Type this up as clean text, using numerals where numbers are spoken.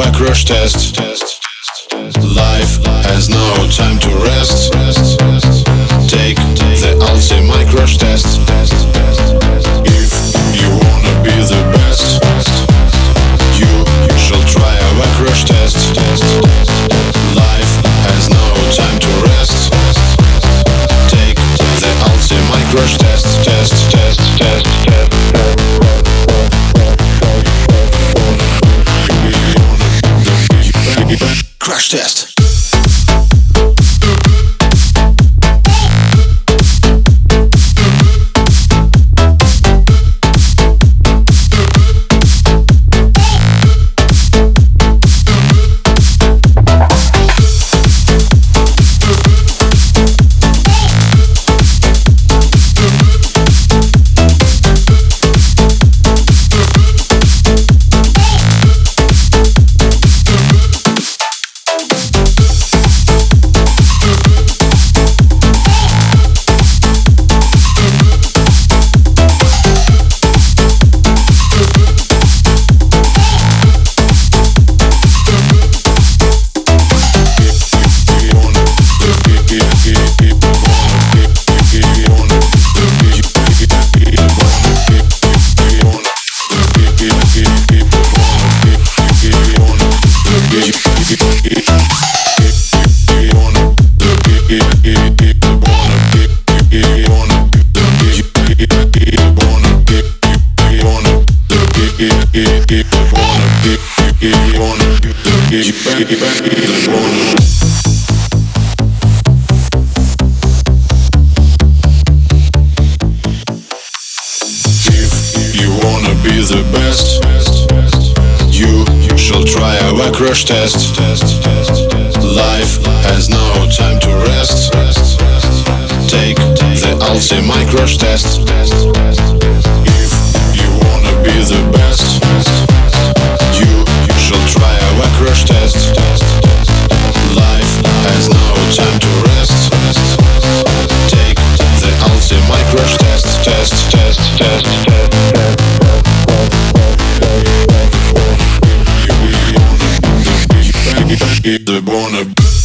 a crash test. Life has no time to rest. Take the ultimate crash test. If you wanna be the best, you shall try a crash test. Life has no time to rest. Take the ultimate crash test. Crash test. Be the best, you shall try our crash test. Life has no time to rest. Take the ultimate crash test. If you wanna be the best, you shall try our crash test. Life has no time to rest. Take the ultimate crash test. The wanna